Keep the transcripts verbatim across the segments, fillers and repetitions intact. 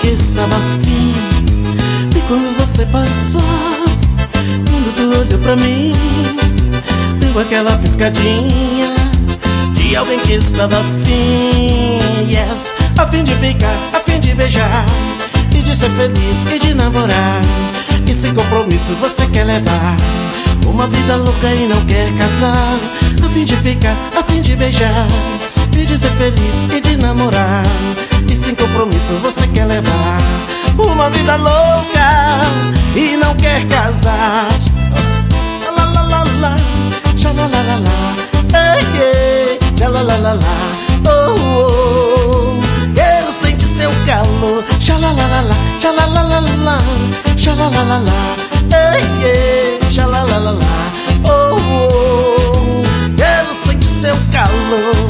que estava afim. E quando você passou, quando tu olhou pra mim, deu aquela piscadinha de alguém que estava afim. Yes, a fim de ficar, a fim de beijar, e de ser feliz e de namorar. E sem compromisso você quer levar uma vida louca e não quer casar. A fim de ficar, a fim de beijar, e de ser feliz e de namorar. E sem compromisso você quer levar uma vida louca e não quer casar. La la la la, xa la la la la, ei ei, xa la la la la, oh oh. Quero sentir seu calor, xa la la la la, xa la la la la, xa la la la la, ei ei, xa la la la la, oh oh. Quero sentir seu calor.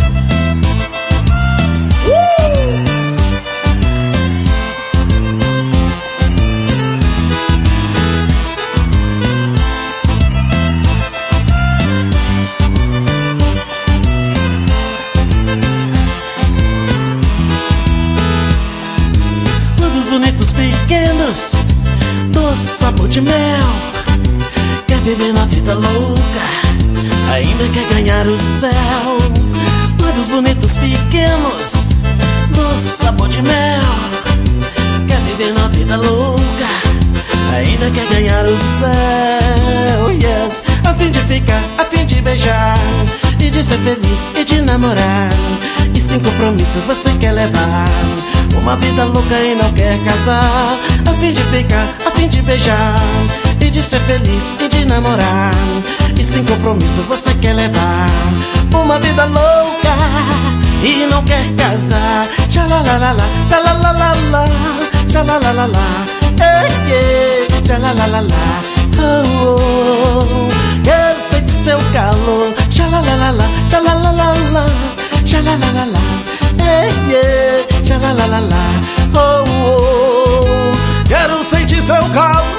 Bonitos pequenos, doce sabor de mel, quer viver na vida louca, ainda quer ganhar o céu. Lábios bonitos pequenos, doce sabor de mel, quer viver na vida louca, ainda quer ganhar o céu. Yes, a fim de ficar, a fim de beijar, e de ser feliz e de namorar. E sem compromisso você quer levar uma vida louca e não quer casar. A fim de ficar, a fim de beijar, e de ser feliz e de namorar. E sem compromisso você quer levar uma vida louca e não quer casar. Já la la la la, já la la la la, já la la la la, ei ei, já la la la la, oh oh. Quero sentir seu calor, já la la la la, já la la la la, já la la la la, ei ei, já la la la la, oh oh. Quero sentir seu calor.